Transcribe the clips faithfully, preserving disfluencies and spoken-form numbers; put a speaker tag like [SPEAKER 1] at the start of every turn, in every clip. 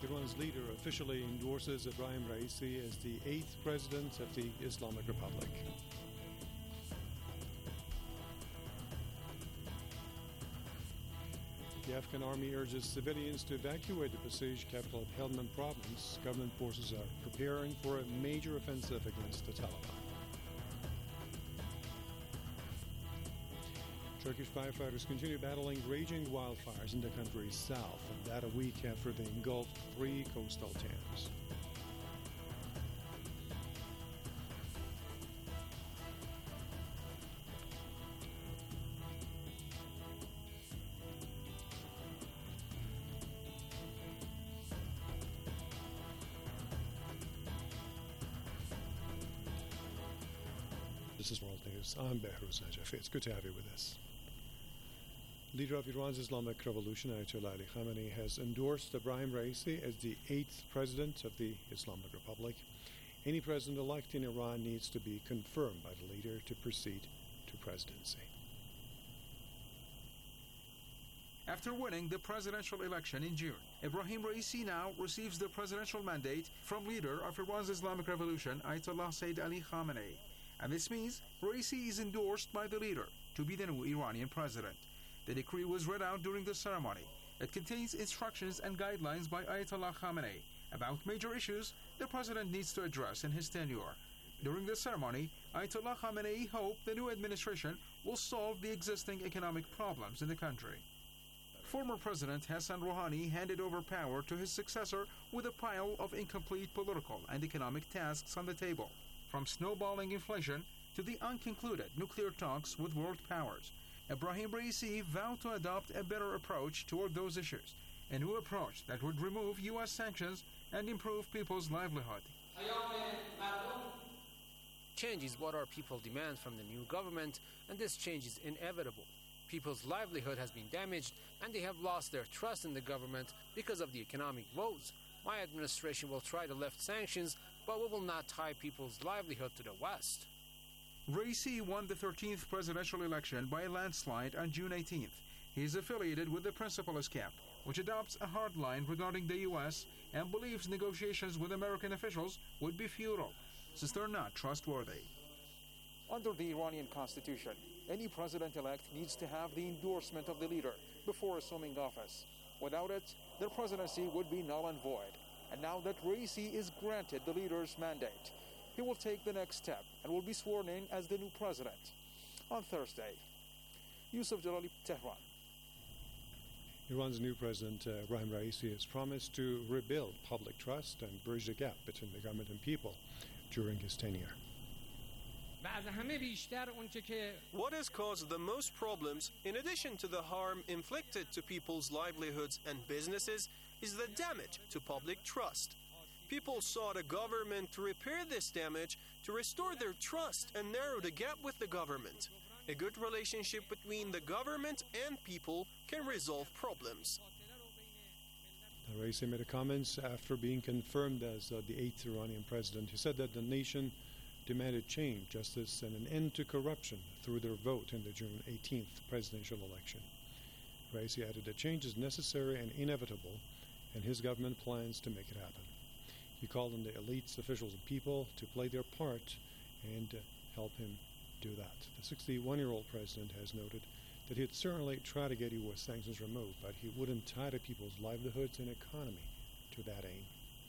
[SPEAKER 1] Iran's leader officially endorses Ebrahim Raisi as the eighth president of the Islamic Republic. The Afghan army urges civilians to evacuate the besieged capital of Helmand province. Government forces are preparing for a major offensive against the Taliban. Turkish firefighters continue battling raging wildfires in the country's south, and that a week after they engulfed three coastal towns. This is World News. I'm Behruz Najafi. It's good to have you with us. Leader of Iran's Islamic Revolution, Ayatollah Ali Khamenei, has endorsed Ebrahim Raisi as the eighth president of the Islamic Republic. Any president-elect in Iran needs to be confirmed by the leader to proceed to presidency.
[SPEAKER 2] After winning the presidential election in June, Ebrahim Raisi now receives the presidential mandate from leader of Iran's Islamic Revolution, Ayatollah Sayyid Ali Khamenei. And this means Raisi is endorsed by the leader to be the new Iranian president. The decree was read out during the ceremony. It contains instructions and guidelines by Ayatollah Khamenei about major issues the president needs to address in his tenure. During the ceremony, Ayatollah Khamenei hoped the new administration will solve the existing economic problems in the country. Former President Hassan Rouhani handed over power to his successor with a pile of incomplete political and economic tasks on the table, from snowballing inflation to the unconcluded nuclear talks with world powers. Ebrahim Raisi vowed to adopt a better approach toward those issues, a new approach that would remove U S sanctions and improve people's livelihood.
[SPEAKER 3] Change is what our people demand from the new government, and this change is inevitable. People's livelihood has been damaged, and they have lost their trust in the government because of the economic woes. My administration will try to lift sanctions, but we will not tie people's livelihood to the West.
[SPEAKER 2] Raisi won the thirteenth presidential election by a landslide on June eighteenth. He is affiliated with the Principalist camp, which adopts a hard line regarding the U S and believes negotiations with American officials would be futile, since they're not trustworthy. Under the Iranian constitution, any president-elect needs to have the endorsement of the leader before assuming office. Without it, their presidency would be null and void. And now that Raisi is granted the leader's mandate, he will take the next step and will be sworn in as the new president on Thursday. Yusuf Jalali, Tehran.
[SPEAKER 1] Iran's new president, uh, Ebrahim Raisi, has promised to rebuild public trust and bridge the gap between the government and people during his tenure.
[SPEAKER 4] What has caused the most problems, in addition to the harm inflicted to people's livelihoods and businesses, is the damage to public trust. People sought a government to repair this damage, to restore their trust and narrow the gap with the government. A good relationship between the government and people can resolve problems.
[SPEAKER 1] Raisi made a comments after being confirmed as uh, the eighth Iranian president. He said that the nation demanded change, justice, and an end to corruption through their vote in the June eighteenth presidential election. Raisi added that change is necessary and inevitable, and his government plans to make it happen. He called on the elites, officials, and people to play their part and uh, help him do that. The sixty-one-year-old president has noted that he'd certainly try to get U S sanctions removed, but he wouldn't tie to people's livelihoods and economy to that aim.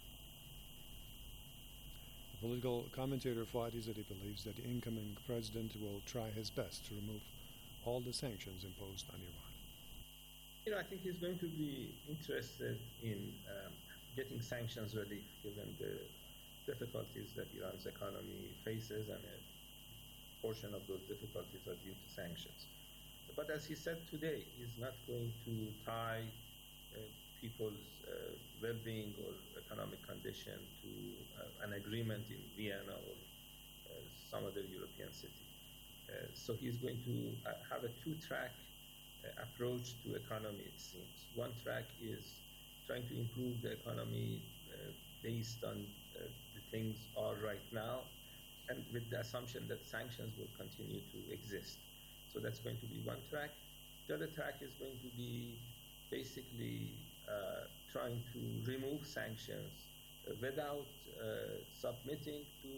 [SPEAKER 1] The political commentator Fadi said he believes that the incoming president will try his best to remove all the sanctions imposed on Iran.
[SPEAKER 5] You know, I think he's going to be interested in um, getting sanctions ready, given the difficulties that Iran's economy faces, and a portion of those difficulties are due to sanctions. But as he said today, he's not going to tie uh, people's uh, well-being or economic condition to uh, an agreement in Vienna or uh, some other European city. Uh, so he's going to uh, have a two-track uh, approach to economy, it seems. One track is trying to improve the economy uh, based on uh, the things are right now, and with the assumption that sanctions will continue to exist. So that's going to be one track. The other track is going to be basically uh, trying to remove sanctions uh, without uh, submitting to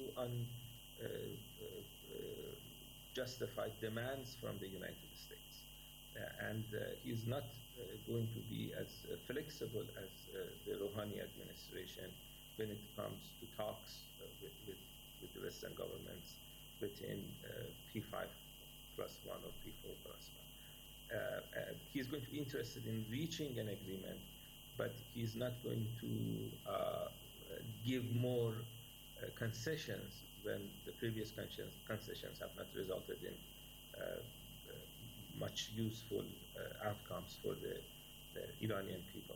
[SPEAKER 5] unjustified uh, uh, demands from the United States. Uh, and uh, he's not uh, going to be as uh, flexible as uh, the Rouhani administration when it comes to talks uh, with, with, with the Western governments within uh, P five plus one or P four plus one. Uh, uh, he's going to be interested in reaching an agreement, but he's not going to uh, give more uh, concessions when the previous concessions have not resulted in uh, uh, much useful uh, outcomes for the, the Iranian people.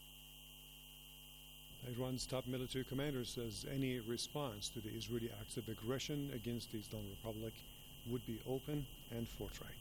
[SPEAKER 1] Iran's top military commander says any response to the Israeli acts of aggression against the Islamic Republic would be open and forthright.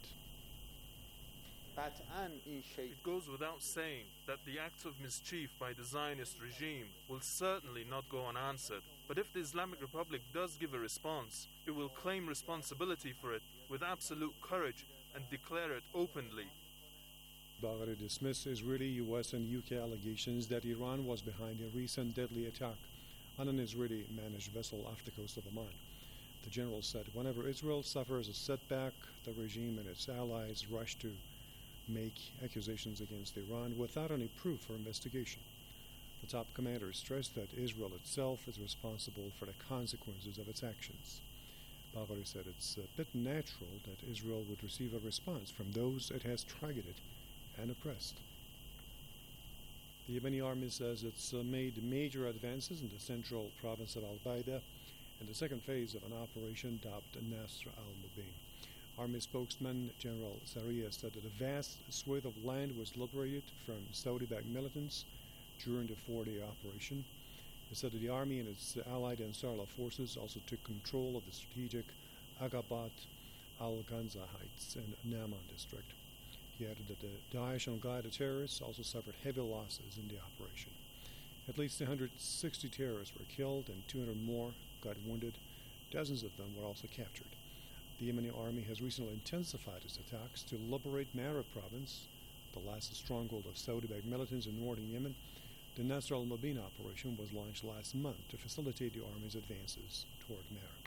[SPEAKER 6] It goes without saying that the acts of mischief by the Zionist regime will certainly not go unanswered. But if the Islamic Republic does give a response, it will claim responsibility for it with absolute courage and declare it openly.
[SPEAKER 1] Bagheri dismissed Israeli, U S, and U K allegations that Iran was behind a recent deadly attack on an Israeli-managed vessel off the coast of Oman. The general said whenever Israel suffers a setback, the regime and its allies rush to make accusations against Iran without any proof or investigation. The top commander stressed that Israel itself is responsible for the consequences of its actions. Bagheri said it's a bit natural that Israel would receive a response from those it has targeted and oppressed. The Yemeni army says it's uh, made major advances in the central province of Al-Baida in the second phase of an operation dubbed Nasr al-Mubin. Army spokesman General Sariya said that a vast swathe of land was liberated from Saudi-backed militants during the four-day operation. He said that the army and its allied Ansarullah forces also took control of the strategic Agabat al-Ghanza heights in Naman district. He added that the Daesh and Al-Qaeda terrorists also suffered heavy losses in the operation. At least one hundred sixty terrorists were killed and two hundred more got wounded. Dozens of them were also captured. The Yemeni army has recently intensified its attacks to liberate Marib province, the last stronghold of Saudi-backed militants in northern Yemen. The Nasr al-Mubin operation was launched last month to facilitate the army's advances toward Marib.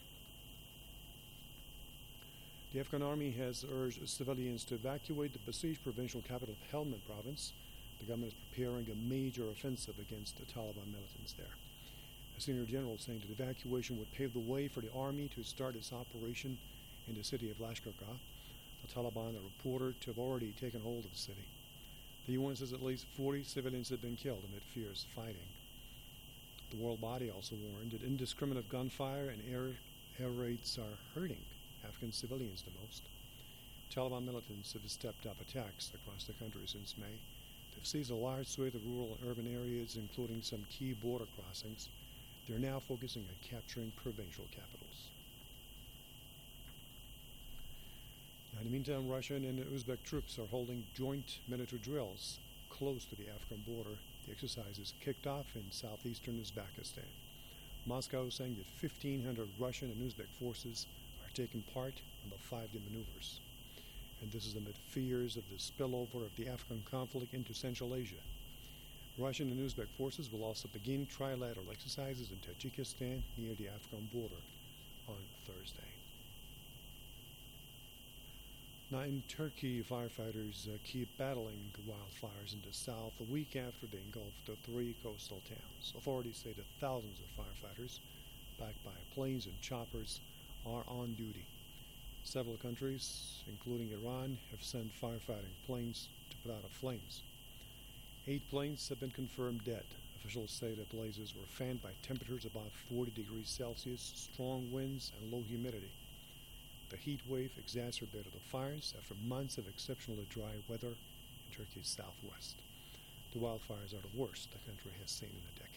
[SPEAKER 1] The Afghan army has urged civilians to evacuate the besieged provincial capital of Helmand province. The government is preparing a major offensive against the Taliban militants there. A senior general saying that evacuation would pave the way for the army to start its operation in the city of Lashkargah. The Taliban are reported to have already taken hold of the city. The U N says at least forty civilians have been killed amid fierce fighting. The world body also warned that indiscriminate gunfire and air, air raids are hurting Afghan civilians the most. Taliban militants have stepped up attacks across the country since May. They've seized a large swathe of rural and urban areas, including some key border crossings. They're now focusing on capturing provincial capitals. Now, in the meantime, Russian and Uzbek troops are holding joint military drills close to the Afghan border. The exercises kicked off in southeastern Uzbekistan. Moscow is saying that fifteen hundred Russian and Uzbek forces are taking part in the five-day maneuvers. And this is amid fears of the spillover of the Afghan conflict into Central Asia. Russian and Uzbek forces will also begin trilateral exercises in Tajikistan near the Afghan border on Thursday. Now in Turkey, firefighters uh, keep battling wildfires in the south a week after they engulfed the three coastal towns. Authorities say that thousands of firefighters, backed by planes and choppers, are on duty. Several countries, including Iran, have sent firefighting planes to put out the flames. Eight planes have been confirmed dead. Officials say the blazes were fanned by temperatures above forty degrees Celsius, strong winds, and low humidity. The heat wave exacerbated the fires after months of exceptionally dry weather in Turkey's southwest. The wildfires are the worst the country has seen in a decade.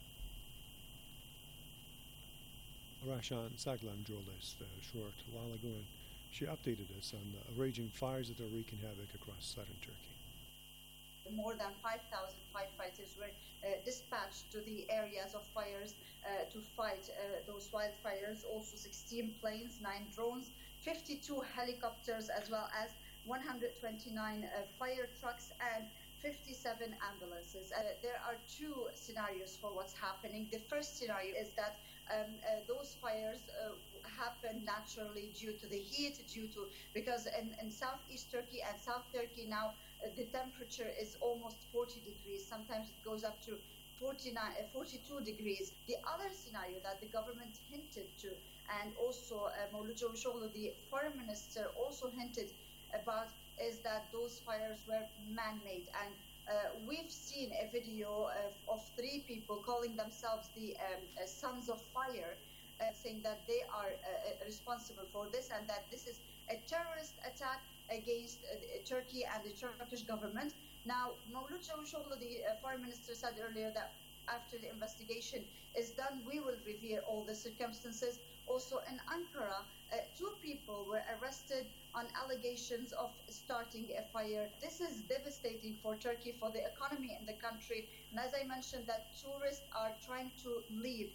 [SPEAKER 1] Rashan Saglam joined us a short while ago, and she updated us on the raging fires that are wreaking havoc across southern Turkey.
[SPEAKER 7] More than five thousand firefighters were uh, dispatched to the areas of fires uh, to fight uh, those wildfires. Also sixteen planes, nine drones, fifty-two helicopters, as well as one hundred twenty-nine uh, fire trucks and fifty-seven ambulances. Uh, there are two scenarios for what's happening. The first scenario is that um, uh, those fires uh, happen naturally due to the heat, due to because in, in southeast Turkey and South Turkey now uh, the temperature is almost forty degrees. Sometimes it goes up to forty-nine, uh, forty-two degrees. The other scenario that the government hinted to, and also uh, Mevlut Çavuşoğlu, the foreign minister, also hinted about, is that those fires were man-made. And uh, we've seen a video of, of three people calling themselves the um, uh, Sons of Fire, uh, saying that they are uh, responsible for this and that this is a terrorist attack against uh, Turkey and the Turkish government. Now, Mevlut Çavuşoğlu, the uh, foreign minister, said earlier that after the investigation is done, we will reveal all the circumstances. Also in Ankara, uh, two people were arrested on allegations of starting a fire. This is devastating for Turkey, for the economy in the country. And as I mentioned, that tourists are trying to leave.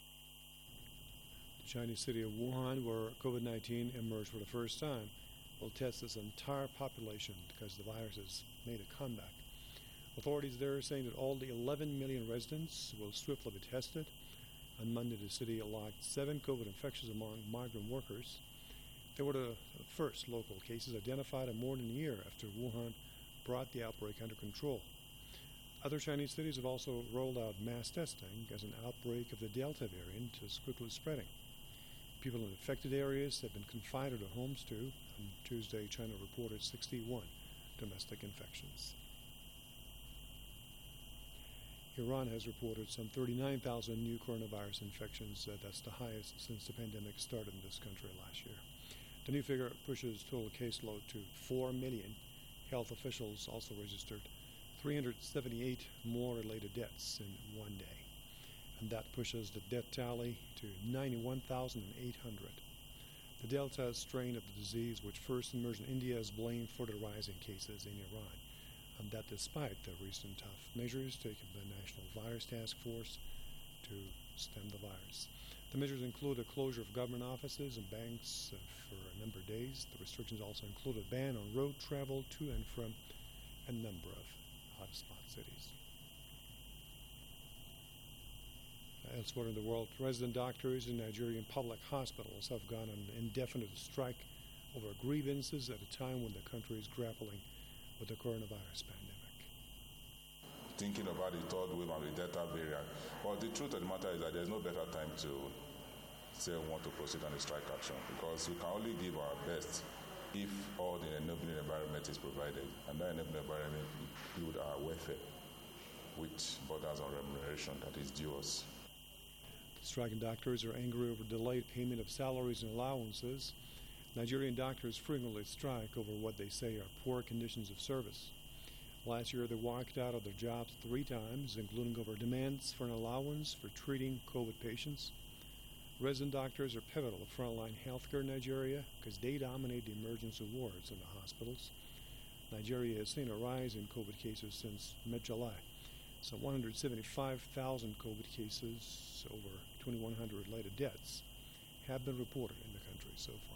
[SPEAKER 1] The Chinese city of Wuhan, where COVID nineteen emerged for the first time, will test its entire population because the virus has made a comeback. Authorities there are saying that all the eleven million residents will swiftly be tested. On Monday, the city logged seven COVID infections among migrant workers. They were the first local cases identified in more than a year after Wuhan brought the outbreak under control. Other Chinese cities have also rolled out mass testing as an outbreak of the Delta variant is quickly spreading. People in affected areas have been confined to their homes too. On Tuesday, China reported sixty-one domestic infections. Iran has reported some thirty-nine thousand new coronavirus infections. Uh, that's the highest since the pandemic started in this country last year. The new figure pushes total caseload to four million. Health officials also registered three hundred seventy-eight more related deaths in one day. And that pushes the death tally to ninety-one thousand eight hundred. The Delta strain of the disease, which first emerged in India, is blamed for the rise in cases in Iran. And that despite the recent tough measures taken by the National Virus Task Force to stem the virus. The measures include a closure of government offices and banks uh, for a number of days. The restrictions also include a ban on road travel to and from a number of hotspot cities. Elsewhere in the world, resident doctors in Nigerian public hospitals have gone on an indefinite strike over grievances at a time when the country is grappling with the coronavirus pandemic.
[SPEAKER 8] Thinking about the third wave and the Delta variant. Well, the truth of the matter is that there's no better time to say we want to proceed on a strike action, because we can only give our best if all the enabling environment is provided, and that enabling environment includes our welfare, which borders on remuneration that is due us.
[SPEAKER 1] The striking doctors are angry over delayed payment of salaries and allowances. Nigerian doctors frequently strike over what they say are poor conditions of service. Last year, they walked out of their jobs three times, including over demands for an allowance for treating COVID patients. Resident doctors are pivotal to frontline healthcare in Nigeria because they dominate the emergency wards in the hospitals. Nigeria has seen a rise in COVID cases since mid-July. Some one hundred seventy-five thousand COVID cases, over twenty-one hundred related deaths, have been reported in the country so far.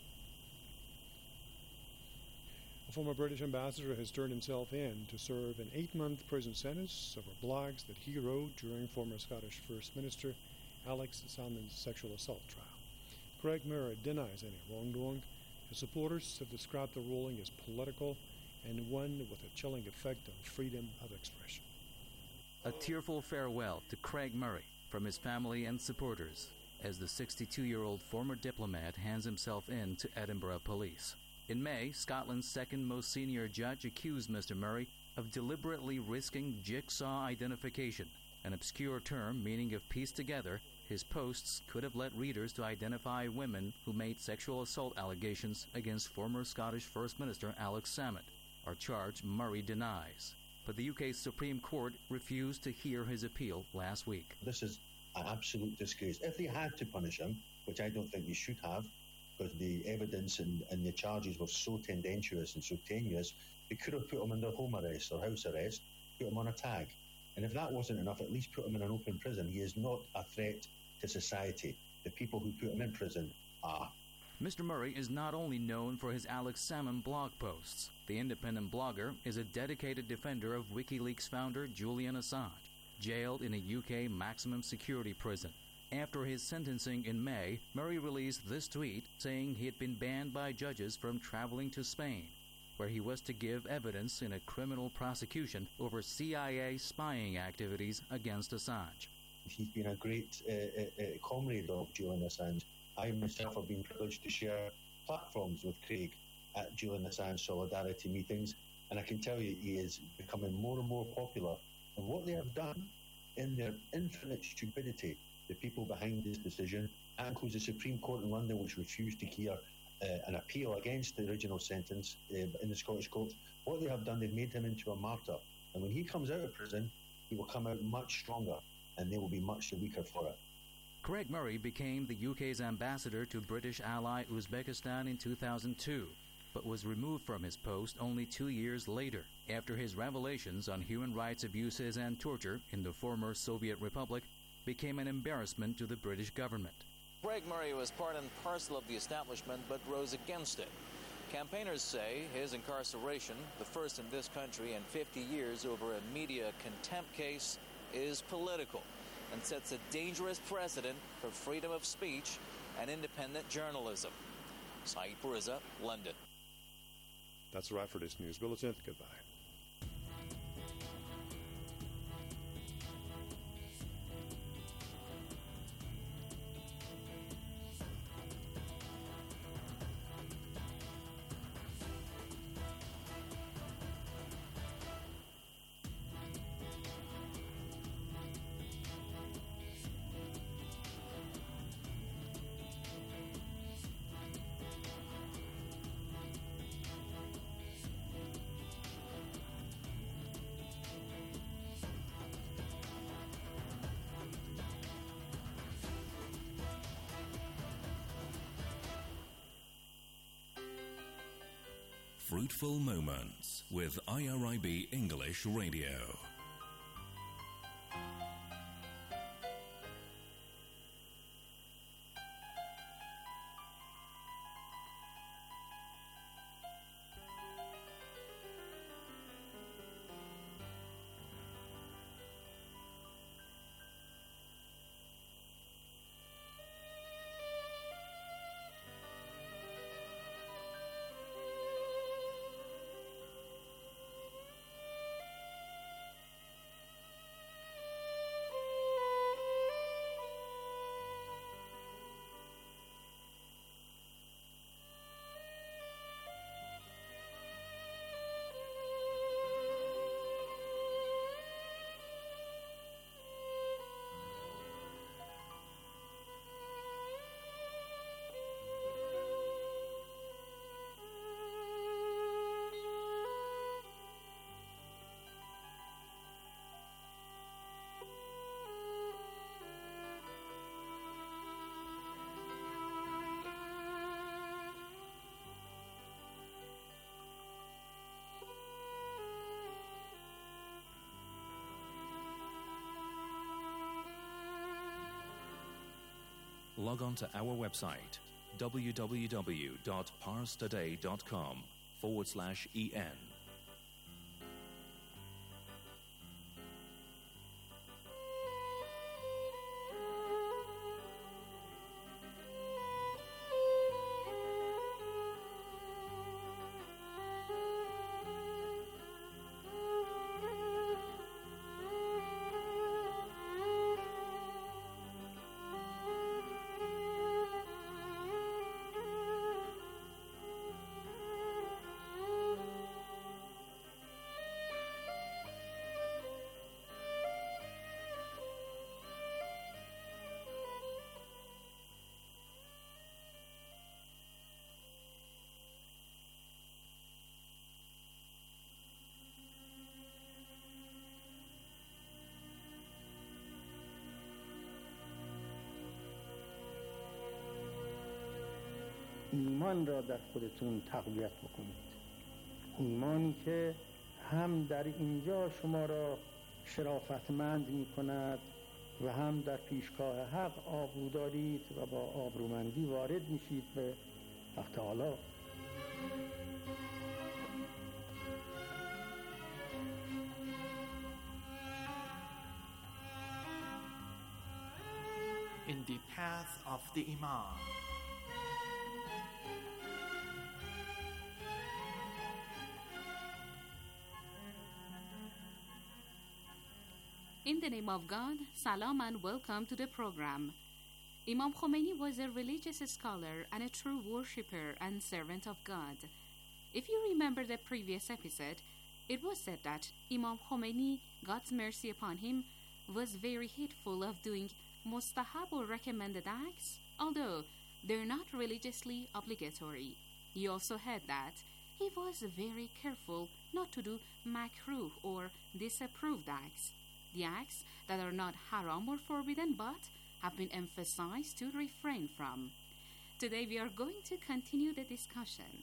[SPEAKER 1] A former British ambassador has turned himself in to serve an eight-month prison sentence over blogs that he wrote during former Scottish First Minister Alex Salmond's sexual assault trial. Craig Murray denies any wrongdoing. His supporters have described the ruling as political and one with a chilling effect on freedom of expression.
[SPEAKER 9] A tearful farewell to Craig Murray from his family and supporters as the sixty-two-year-old former diplomat hands himself in to Edinburgh police. In May, Scotland's second most senior judge accused Mister Murray of deliberately risking jigsaw identification, an obscure term meaning if pieced together, his posts could have led readers to identify women who made sexual assault allegations against former Scottish First Minister Alex Salmond, a charge Murray denies. But the U K's Supreme Court refused to hear his appeal last week.
[SPEAKER 10] This is an absolute disgrace. If they had to punish him, which I don't think they should have, because the evidence and, and the charges were so tendentious and so tenuous, they could have put him under home arrest or house arrest, put him on a tag. And if that wasn't enough, at least put him in an open prison. He is not a threat to society. The people who put him in prison are.
[SPEAKER 9] Mister Murray is not only known for his Alex Salmond blog posts. The independent blogger is a dedicated defender of WikiLeaks founder Julian Assange, jailed in a U K maximum security prison. After his sentencing in May, Murray released this tweet saying he had been banned by judges from traveling to Spain, where he was to give evidence in a criminal prosecution over C I A spying activities against Assange.
[SPEAKER 10] He's been a great uh, uh, uh, comrade of Julian Assange. I myself have been privileged to share platforms with Craig at Julian Assange solidarity meetings, and I can tell you he is becoming more and more popular. And what they have done in their infinite stupidity, the people behind this decision, that includes the Supreme Court in London, which refused to hear uh, an appeal against the original sentence uh, in the Scottish courts. What they have done, they've made him into a martyr. And when he comes out of prison, he will come out much stronger, and they will be much the weaker for it.
[SPEAKER 9] Craig Murray became the U K's ambassador to British ally Uzbekistan in two thousand two, but was removed from his post only two years later, after his revelations on human rights abuses and torture in the former Soviet Republic became an embarrassment to the British government.
[SPEAKER 11] Craig Murray was part and parcel of the establishment, but rose against it. Campaigners say his incarceration, the first in this country in fifty years over a media contempt case, is political and sets a dangerous precedent for freedom of speech and independent journalism. Saeed Puriza, London.
[SPEAKER 1] That's a wrap for this news bulletin. Goodbye.
[SPEAKER 12] Fruitful Moments with I R I B English Radio. Log on to our website, www.parstoday.com forward slash en.
[SPEAKER 13] ایمان را در خودتون تقویت بکنید. ایمانی که هم در اینجا شما را شرافتمند می کند و هم در پیشگاه حق آبرو دارید و با آبرومندی وارد میشید به حق تعالی
[SPEAKER 14] in the path of the Imam.
[SPEAKER 15] In the name of God, salam and welcome to the program. Imam Khomeini was a religious scholar and a true worshipper and servant of God. If you remember the previous episode, it was said that Imam Khomeini, God's mercy upon him, was very hateful of doing mustahab or recommended acts, although they're not religiously obligatory. You also heard that he was very careful not to do makruh or disapproved acts, the acts that are not haram or forbidden but have been emphasized to refrain from. Today we are going to continue the discussion.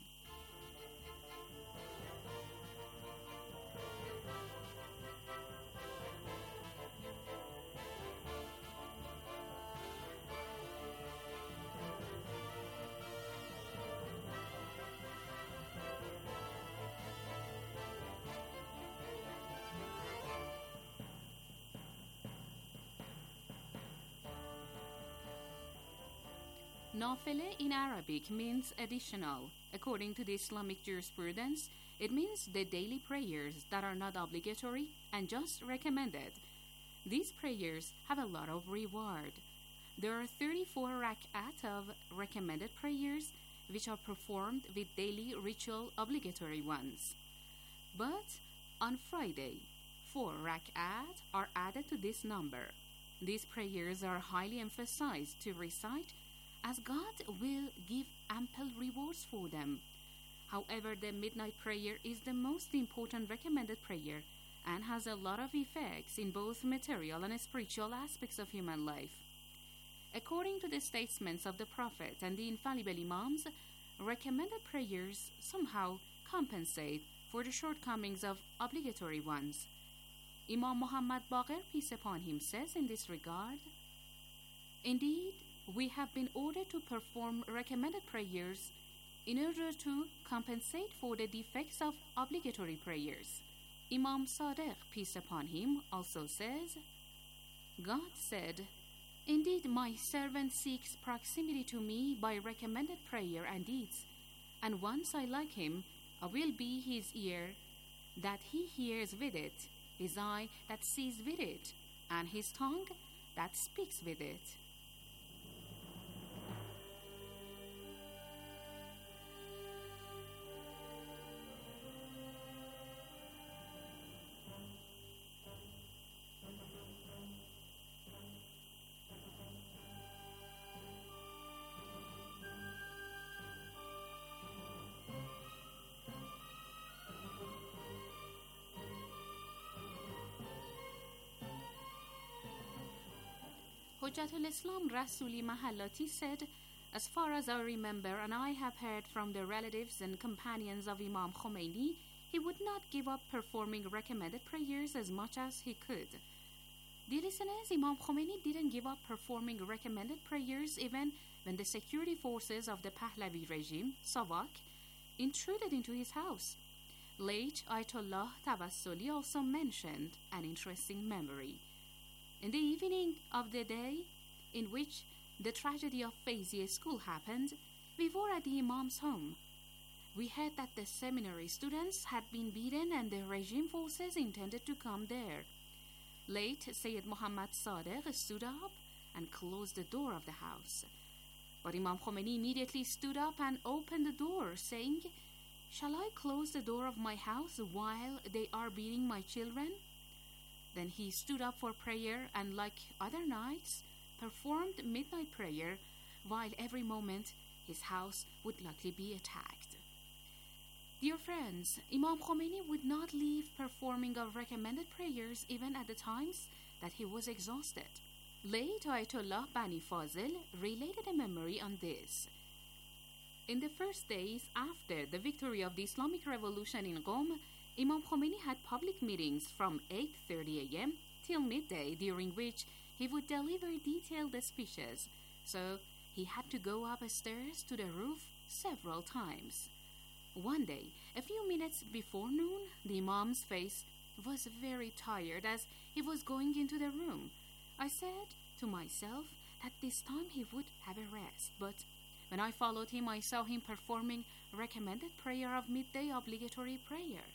[SPEAKER 15] Nafile in Arabic means additional. According to the Islamic jurisprudence, it means the daily prayers that are not obligatory and just recommended. These prayers have a lot of reward. There are thirty-four rak'at of recommended prayers which are performed with daily ritual obligatory ones. But on Friday, four rak'at are added to this number. These prayers are highly emphasized to recite as God will give ample rewards for them. However, the midnight prayer is the most important recommended prayer and has a lot of effects in both material and spiritual aspects of human life. According to the statements of the Prophet and the infallible Imams, recommended prayers somehow compensate for the shortcomings of obligatory ones. Imam Muhammad Baqir, peace upon him, says in this regard, "Indeed, we have been ordered to perform recommended prayers in order to compensate for the defects of obligatory prayers." Imam Sadiq, peace upon him, also says, "God said, 'Indeed, my servant seeks proximity to me by recommended prayer and deeds, and once I like him, I will be his ear that he hears with it, his eye that sees with it, and his tongue that speaks with it.'" Hujjatul Islam Rasuli Mahallati said, "As far as I remember and I have heard from the relatives and companions of Imam Khomeini, he would not give up performing recommended prayers as much as he could." Dear listeners, Imam Khomeini didn't give up performing recommended prayers even when the security forces of the Pahlavi regime, Savak, intruded into his house. Late Ayatollah Tawassuli also mentioned an interesting memory. In the evening of the day in which the tragedy of Faiziya School happened, we were at the Imam's home. We heard that the seminary students had been beaten and the regime forces intended to come there. Late Sayyid Muhammad Sadiq stood up and closed the door of the house. But Imam Khomeini immediately stood up and opened the door, saying, "Shall I close the door of my house while they are beating my children?" Then he stood up for prayer and, like other nights, performed midnight prayer, while every moment his house would likely be attacked. Dear friends, Imam Khomeini would not leave performing of recommended prayers even at the times that he was exhausted. Late Ayatollah Bani Fazil related a memory on this. In the first days after the victory of the Islamic Revolution in Qom, Imam Khomeini had public meetings from eight thirty a.m. till midday, during which he would deliver detailed speeches, so he had to go upstairs to the roof several times. One day, a few minutes before noon, the Imam's face was very tired as he was going into the room. I said to myself that this time he would have a rest, but when I followed him, I saw him performing recommended prayer of midday obligatory prayer.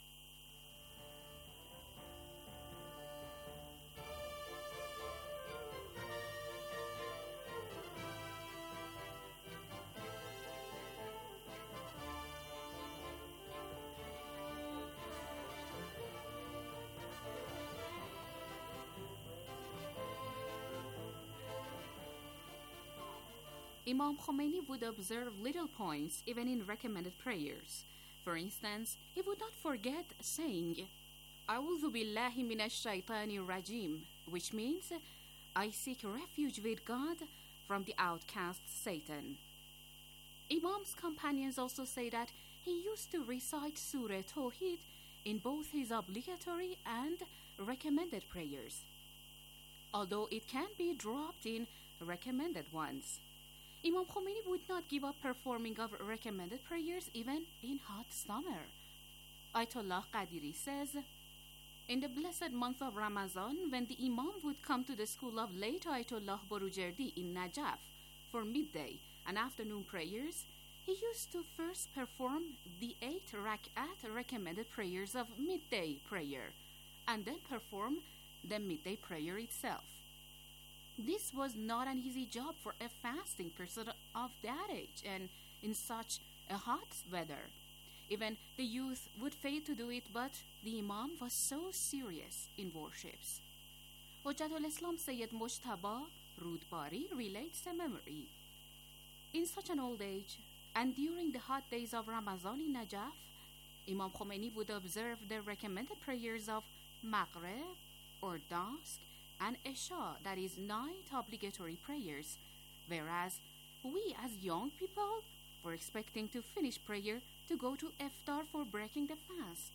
[SPEAKER 15] Imam Khomeini would observe little points even in recommended prayers. For instance, he would not forget saying, "A'udhu billahi minash shaitani rajim," which means, "I seek refuge with God from the outcast Satan." Imam's companions also say that he used to recite Surah Tawheed in both his obligatory and recommended prayers, although it can be dropped in recommended ones. Imam Khomeini would not give up performing of recommended prayers even in hot summer. Ayatollah Qadiri says, in the blessed month of Ramadan, when the Imam would come to the school of late Ayatollah Borujerdi in Najaf for midday and afternoon prayers, he used to first perform the eight rak'at recommended prayers of midday prayer and then perform the midday prayer itself. This was not an easy job for a fasting person of that age and in such a hot weather. Even the youth would fail to do it, but the Imam was so serious in worships. Hujjatul Islam Sayyid Mujtaba Rudbari relates a memory. In such an old age, and during the hot days of Ramadan in Najaf, Imam Khomeini would observe the recommended prayers of Maghrib or dusk and Isha, that is night obligatory prayers, whereas we as young people were expecting to finish prayer to go to iftar for breaking the fast.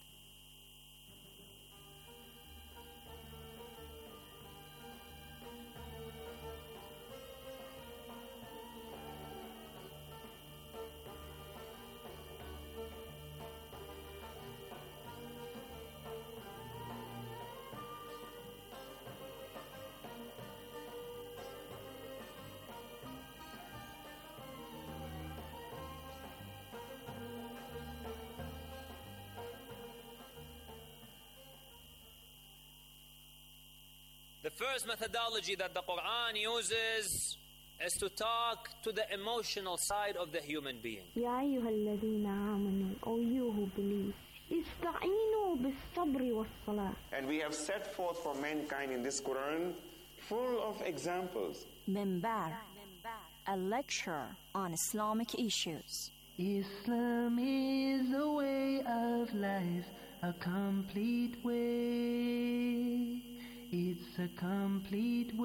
[SPEAKER 16] The first methodology that the Quran uses is to talk to the emotional side of the human being.
[SPEAKER 17] يا أيها الذين آمنوا, O you who believe, استعينوا بالصبر والصلاة.
[SPEAKER 18] And we have set forth for mankind in this Quran full of examples.
[SPEAKER 19] Minbar, a lecture on Islamic issues.
[SPEAKER 13] Islam is a way of life, a complete way. It's a complete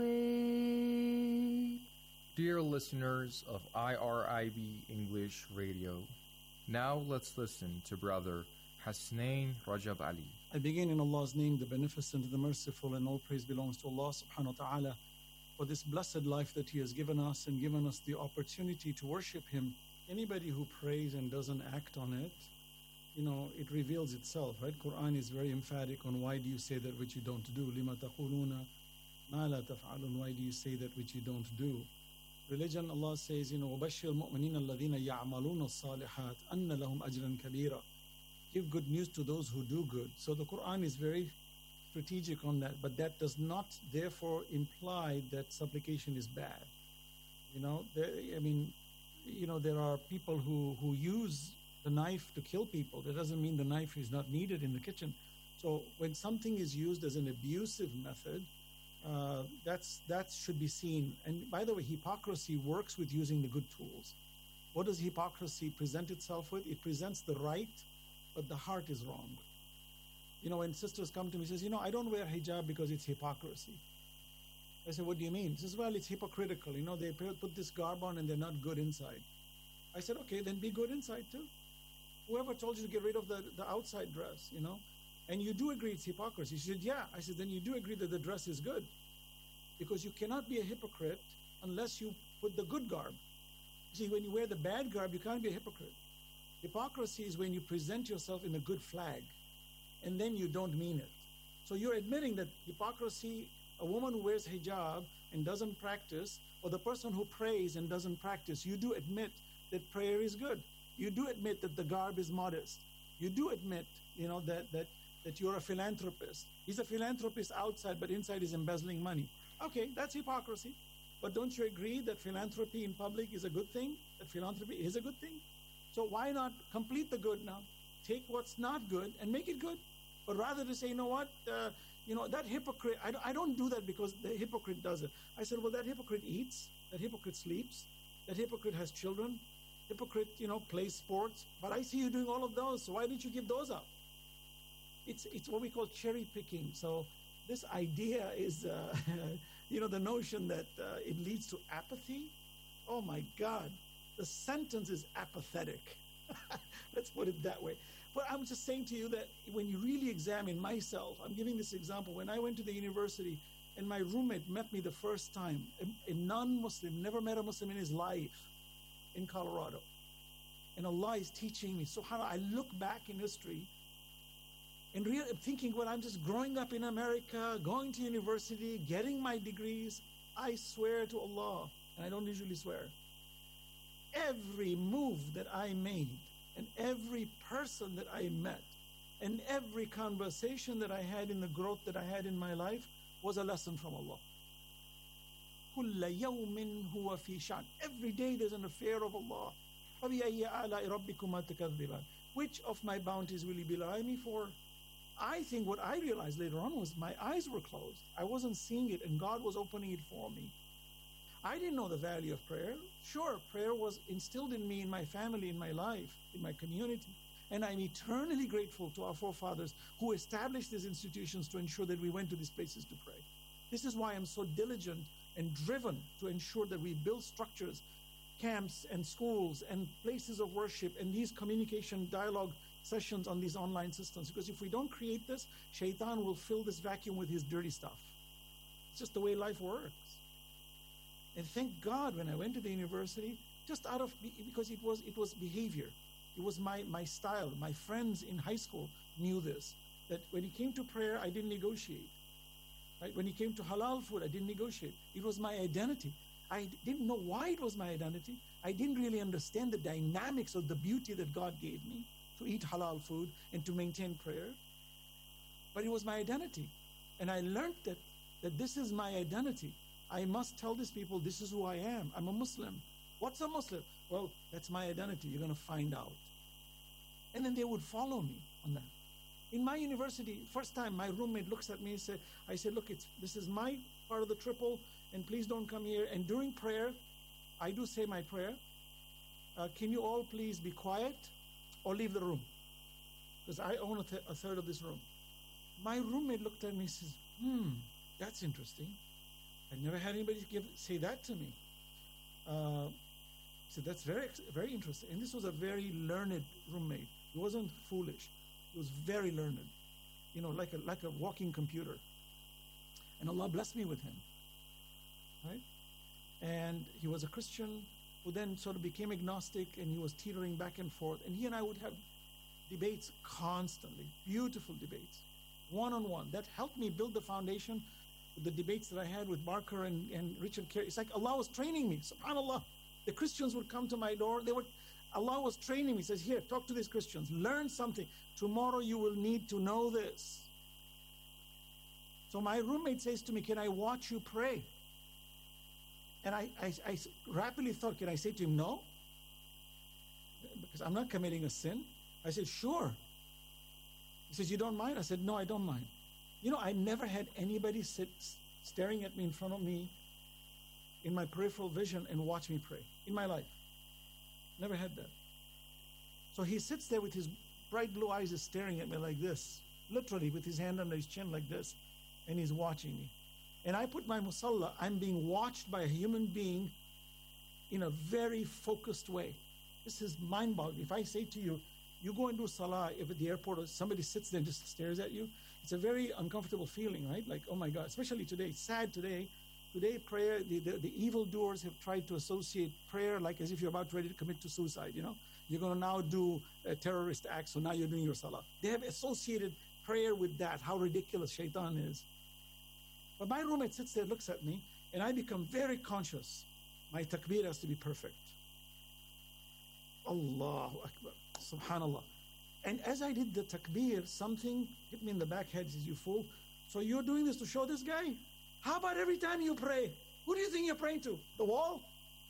[SPEAKER 13] way.
[SPEAKER 20] Dear listeners of I R I B English Radio, now let's listen to Brother Hasnain Rajab Ali.
[SPEAKER 21] I begin in Allah's name, the Beneficent, the Merciful, and all praise belongs to Allah subhanahu wa ta'ala for this blessed life that He has given us and given us the opportunity to worship Him. Anybody who prays and doesn't act on it, you know, it reveals itself, right? Quran is very emphatic on why do you say that which you don't do. Lima taquluna ma la taf'alun. Why do you say that which you don't do? Religion, Allah says, you know, وَبَشِّرِ الْمُؤْمِنِينَ الَّذِينَ يَعْمَلُونَ الصَّالِحَاتِ أَنَّ لَهُمْ أَجْرًا كَبِيرًا. Give good news to those who do good. So the Quran is very strategic on that, but that does not therefore imply that supplication is bad. You know, there, I mean, you know, there are people who, who use the knife to kill people. That doesn't mean the knife is not needed in the kitchen. So when something is used as an abusive method, uh, that's that should be seen. And by the way, hypocrisy works with using the good tools. What does hypocrisy present itself with? It presents the right, but the heart is wrong. You know, when sisters come to me and says, you know, I don't wear hijab because it's hypocrisy. I say, what do you mean? She says, well, it's hypocritical. You know, they put this garb on and they're not good inside. I said, okay, then be good inside too. Whoever told you to get rid of the, the outside dress, you know? And you do agree it's hypocrisy. She said, yeah. I said, then you do agree that the dress is good. Because you cannot be a hypocrite unless you put the good garb. See, when you wear the bad garb, you can't be a hypocrite. Hypocrisy is when you present yourself in a good flag, and then you don't mean it. So you're admitting that hypocrisy, a woman who wears hijab and doesn't practice, or the person who prays and doesn't practice, you do admit that prayer is good. You do admit that the garb is modest. You do admit, you know, that that that you're a philanthropist. He's a philanthropist outside, but inside he's embezzling money. Okay, that's hypocrisy. But don't you agree that philanthropy in public is a good thing? That philanthropy is a good thing? So why not complete the good now? Take what's not good and make it good. But rather to say, you know what, uh, you know, that hypocrite, I, I don't do that because the hypocrite does it. I said, well, that hypocrite eats, that hypocrite sleeps, that hypocrite has children, hypocrite, you know, plays sports. But I see you doing all of those, so why didn't you give those up? It's, it's what we call cherry picking. So this idea is, uh, you know, the notion that uh, it leads to apathy. Oh my God, the sentence is apathetic. Let's put it that way. But I'm just saying to you that when you really examine myself, I'm giving this example. When I went to the university and my roommate met me the first time, a, a non-Muslim, never met a Muslim in his life in Colorado. And Allah is teaching me. SubhanAllah, I look back in history and really thinking, well, I'm just growing up in America, going to university, getting my degrees. I swear to Allah, and I don't usually swear, every move that I made and every person that I met and every conversation that I had in the growth that I had in my life was a lesson from Allah. كُلَّ يَوْمٍ هُوَ فِي شَأْنٍ. Every day there's an affair of Allah. فَبِأَيِّ آلَاءِ رَبِّكُمَا تُكَذِّبَانِ. Which of my bounties will He belie me for? I think what I realized later on was my eyes were closed. I wasn't seeing it, and God was opening it for me. I didn't know the value of prayer. Sure, prayer was instilled in me, in my family, in my life, in my community. And I'm eternally grateful to our forefathers who established these institutions to ensure that we went to these places to pray. This is why I'm so diligent and driven to ensure that we build structures, camps and schools and places of worship and these communication dialogue sessions on these online systems. Because if we don't create this, Shaitan will fill this vacuum with his dirty stuff. It's just the way life works. And thank God when I went to the university, just out of, because it was it was behavior. It was my, my style. My friends in high school knew this, that when it came to prayer, I didn't negotiate. Right? When it came to halal food, I didn't negotiate. It was my identity. I didn't know why it was my identity. I didn't really understand the dynamics of the beauty that God gave me to eat halal food and to maintain prayer. But it was my identity. And I learned that, that this is my identity. I must tell these people, this is who I am. I'm a Muslim. What's a Muslim? Well, that's my identity. You're going to find out. And then they would follow me on that. In my university, first time my roommate looks at me and said, I said, look, it's this is my part of the triple, and please don't come here. And during prayer, I do say my prayer. Uh, can you all please be quiet or leave the room? Because I own a, th- a third of this room. My roommate looked at me and says, hmm, that's interesting. I never had anybody give, say that to me. Uh, so that's very, very interesting. And this was a very learned roommate. He wasn't foolish. He was very learned. You know, like a like a walking computer. And Allah blessed me with him. Right? And he was a Christian who then sort of became agnostic, and he was teetering back and forth. And he and I would have debates constantly, beautiful debates, one-on-one. That helped me build the foundation. The debates that I had with Barker and, and Richard Carey. It's like Allah was training me. SubhanAllah. The Christians would come to my door. They would, Allah was training me. He says, here, talk to these Christians. Learn something. Tomorrow you will need to know this. So my roommate says to me, can I watch you pray? And I, I, I rapidly thought, can I say to him, no? Because I'm not committing a sin. I said, sure. He says, you don't mind? I said, no, I don't mind. You know, I never had anybody sit staring at me in front of me in my peripheral vision and watch me pray in my life. Never had that. So he sits there with his bright blue eyes is staring at me like this, literally with his hand under his chin like this, and he's watching me. And I put my musalla, I'm being watched by a human being in a very focused way. This is mind-boggling. If I say to you, you go and do salah, if at the airport or somebody sits there and just stares at you, it's a very uncomfortable feeling, right? Like, oh my God, especially today. It's sad today Today, prayer, the, the, the evildoers have tried to associate prayer like as if you're about ready to commit to suicide, you know. You're going to now do a terrorist act, so now you're doing your salah. They have associated prayer with that, how ridiculous shaitan is. But my roommate sits there, looks at me, and I become very conscious. My takbir has to be perfect. Allahu Akbar, subhanallah. And as I did the takbir, something hit me in the back head, says, you fool. So you're doing this to show this guy? How about every time you pray? Who do you think you're praying to? The wall?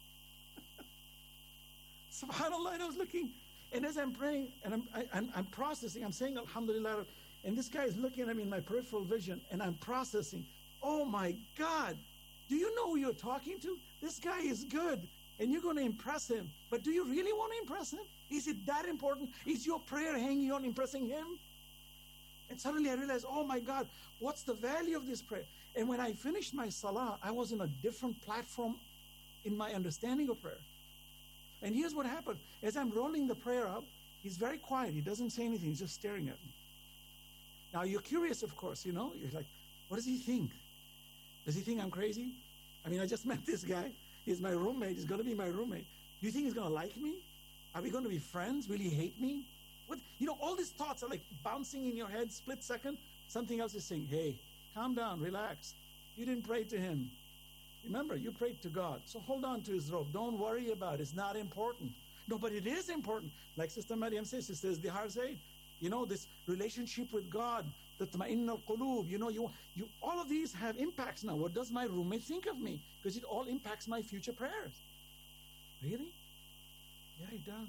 [SPEAKER 21] Subhanallah, and I was looking. And as I'm praying, and I'm, I, I'm, I'm processing, I'm saying Alhamdulillah, and this guy is looking at me in my peripheral vision, and I'm processing. Oh my God, do you know who you're talking to? This guy is good, and you're going to impress him. But do you really want to impress him? Is it that important? Is your prayer hanging on impressing him? And suddenly I realized, oh my God, what's the value of this prayer? And when I finished my salah, I was in a different platform in my understanding of prayer. And here's what happened. As I'm rolling the prayer up, he's very quiet. He doesn't say anything. He's just staring at me. Now, you're curious, of course, you know. You're like, what does he think? Does he think I'm crazy? I mean, I just met this guy. He's my roommate. He's going to be my roommate. Do you think he's going to like me? Are we going to be friends? Will he hate me? What? You know, all these thoughts are like bouncing in your head, split second. Something else is saying, hey, calm down, relax. You didn't pray to him. Remember, you prayed to God. So hold on to his rope. Don't worry about it. It's not important. No, but it is important. Like Sister Maryam says, she says, the heart said, you know, this relationship with God, the tatma'inna al-qulub, you know, you, you, all of these have impacts now. What does my roommate think of me? Because it all impacts my future prayers. Really? Yeah, it does.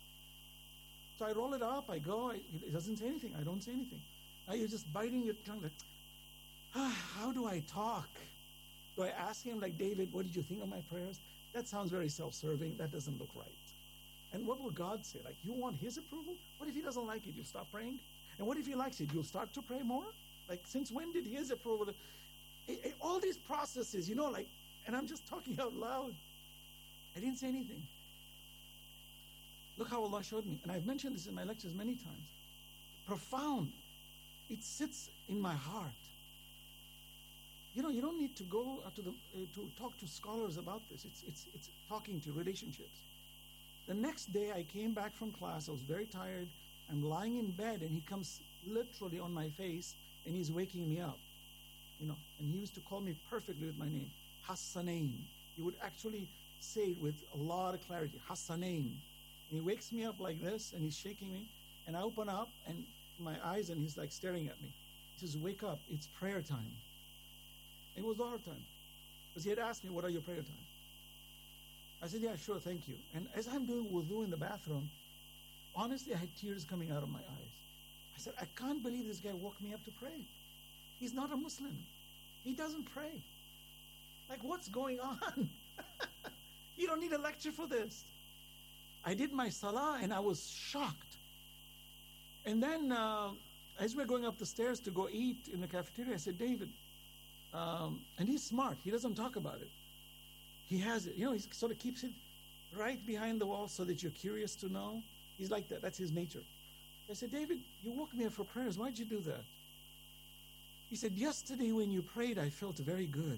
[SPEAKER 21] So I roll it up, I go, I, it doesn't say anything. I don't say anything. Now you're just biting your tongue like, ah, how do I talk? Do I ask him like, David, what did you think of my prayers? That sounds very self-serving. That doesn't look right. And what will God say? Like, you want his approval? What if he doesn't like it? You'll stop praying? And what if he likes it? You'll start to pray more? Like, since when did his approval? It, it, all these processes, you know, like, and I'm just talking out loud. I didn't say anything. Look how Allah showed me. And I've mentioned this in my lectures many times. Profound. It sits in my heart. You know, you don't need to go to the uh, to talk to scholars about this. It's it's it's talking to relationships. The next day, I came back from class. I was very tired. I'm lying in bed, and he comes literally on my face, and he's waking me up. You know, and he used to call me perfectly with my name, Hassanain. He would actually say it with a lot of clarity, Hassanain. And he wakes me up like this, and he's shaking me, and I open up, and my eyes, and he's like staring at me. He says, "Wake up! It's prayer time." It was our time. Because he had asked me, what are your prayer time? I said, yeah, sure, thank you. And as I'm doing wudu in the bathroom, honestly, I had tears coming out of my eyes. I said, I can't believe this guy woke me up to pray. He's not a Muslim. He doesn't pray. Like, what's going on? You don't need a lecture for this. I did my salah, and I was shocked. And then, uh, as we're going up the stairs to go eat in the cafeteria, I said, David, Um, and he's smart. He doesn't talk about it. He has it. You know, he sort of keeps it right behind the wall so that you're curious to know. He's like that. That's his nature. I said, David, you woke me up for prayers. Why'd you do that? He said, yesterday when you prayed, I felt very good.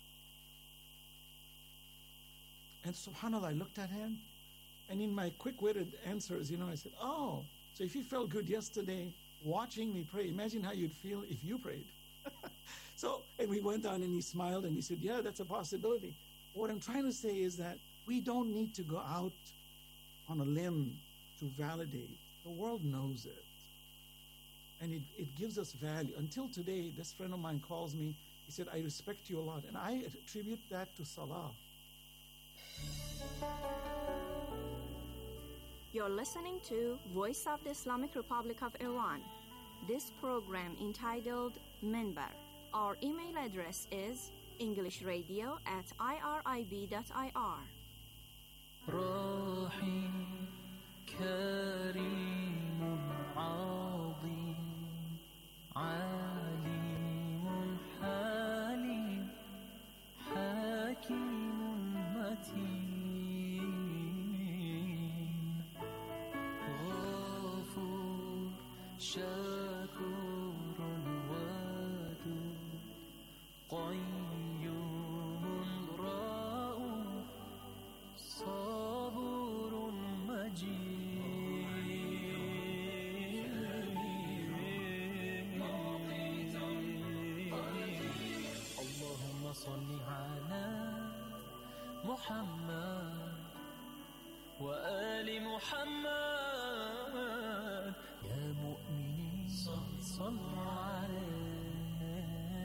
[SPEAKER 21] And subhanAllah, I looked at him, and in my quick-witted answers, you know, I said, oh, so if you felt good yesterday watching me pray, imagine how you'd feel if you prayed. So, and we went on, and he smiled, and he said, yeah, that's a possibility. What I'm trying to say is that we don't need to go out on a limb to validate. The world knows it. And it, it gives us value. Until today, this friend of mine calls me. He said, I respect you a lot. And I attribute that to Salah.
[SPEAKER 19] You're listening to Voice of the Islamic Republic of Iran. This program entitled Minbar. Our email address is englishradio at irib dot I R.
[SPEAKER 3] رحيم كريم عظيم عليم حليم حكيم متين غفور شكور ودود قيوم محمد وآل محمد يا مؤمنين صلوا عليه.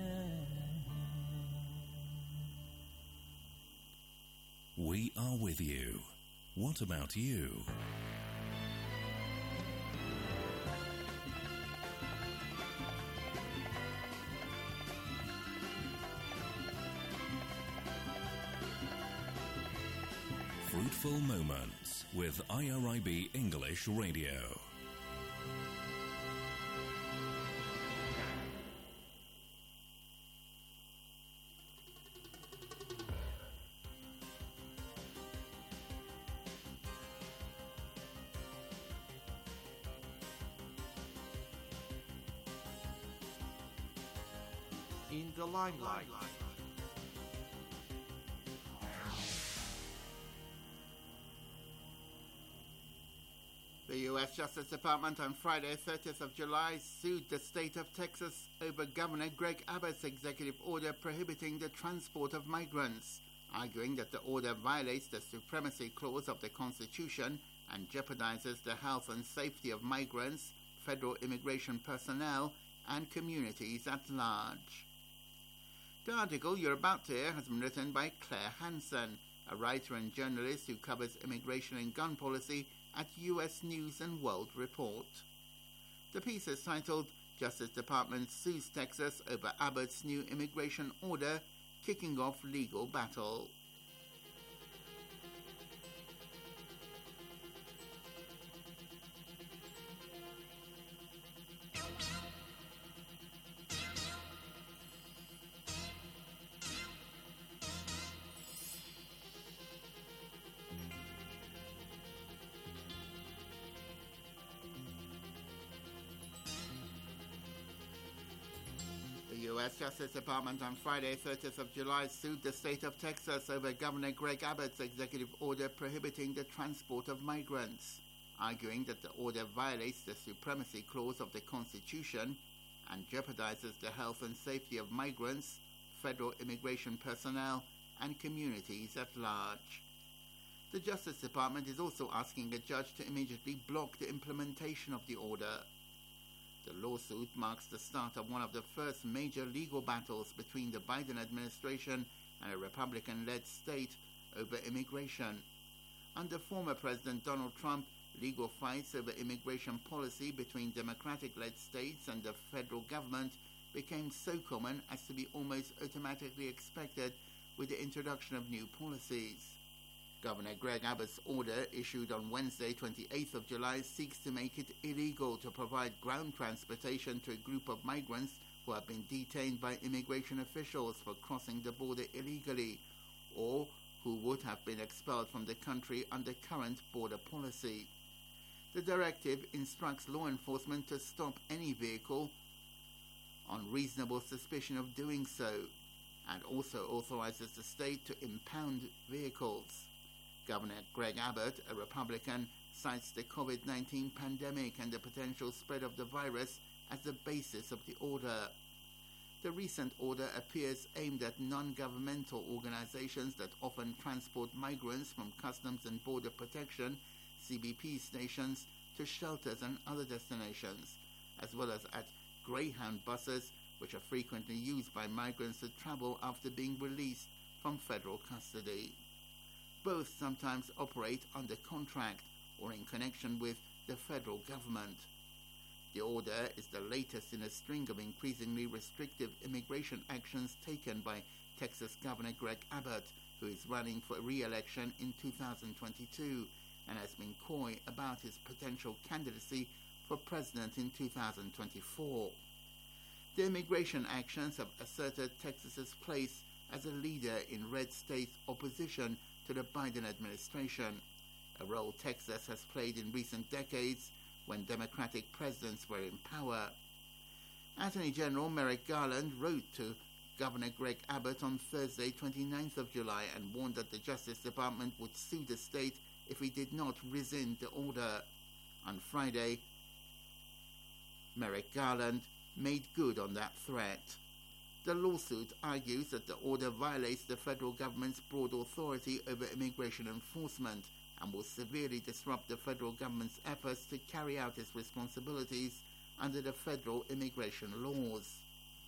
[SPEAKER 12] We are with you. What about you? Fruitful Moments with I R I B English Radio.
[SPEAKER 14] In the limelight.
[SPEAKER 2] The U S Justice Department on Friday, thirtieth of July, sued the state of Texas over Governor Greg Abbott's executive order prohibiting the transport of migrants, arguing that the order violates the supremacy clause of the Constitution and jeopardizes the health and safety of migrants, federal immigration personnel, and communities at large. The article you're about to hear has been written by Claire Hansen, a writer and journalist who covers immigration and gun policy at U S News and World Report. The piece is titled Justice Department Sues Texas Over Abbott's New Immigration Order, Kicking Off Legal Battle. The U S Justice Department on Friday, thirtieth of July, sued the state of Texas over Governor Greg Abbott's executive order prohibiting the transport of migrants, arguing that the order violates the supremacy clause of the Constitution and jeopardizes the health and safety of migrants, federal immigration personnel, and communities at large. The Justice Department is also asking a judge to immediately block the implementation of the order. The lawsuit marks the start of one of the first major legal battles between the Biden administration and a Republican-led state over immigration. Under former President Donald Trump, legal fights over immigration policy between Democratic-led states and the federal government became so common as to be almost automatically expected with the introduction of new policies. Governor Greg Abbott's order, issued on Wednesday, twenty-eighth of July, seeks to make it illegal to provide ground transportation to a group of migrants who have been detained by immigration officials for crossing the border illegally, or who would have been expelled from the country under current border policy. The directive instructs law enforcement to stop any vehicle on reasonable suspicion of doing so, and also authorizes the state to impound vehicles. Governor Greg Abbott, a Republican, cites the COVID nineteen pandemic and the potential spread of the virus as the basis of the order. The recent order appears aimed at non-governmental organizations that often transport migrants from Customs and Border Protection, C B P stations, to shelters and other destinations, as well as at Greyhound buses, which are frequently used by migrants to travel after being released from federal custody. Both sometimes operate under contract or in connection with the federal government. The order is the latest in a string of increasingly restrictive immigration actions taken by Texas Governor Greg Abbott, who is running for re-election in two thousand twenty-two and has been coy about his potential candidacy for president in two thousand twenty-four. The immigration actions have asserted Texas's place as a leader in red state opposition to the Biden administration, a role Texas has played in recent decades when Democratic presidents were in power. Attorney General Merrick Garland wrote to Governor Greg Abbott on Thursday, twenty-ninth of July, and warned that the Justice Department would sue the state if he did not rescind the order. On Friday, Merrick Garland made good on that threat. The lawsuit argues that the order violates the federal government's broad authority over immigration enforcement and will severely disrupt the federal government's efforts to carry out its responsibilities under the federal immigration laws.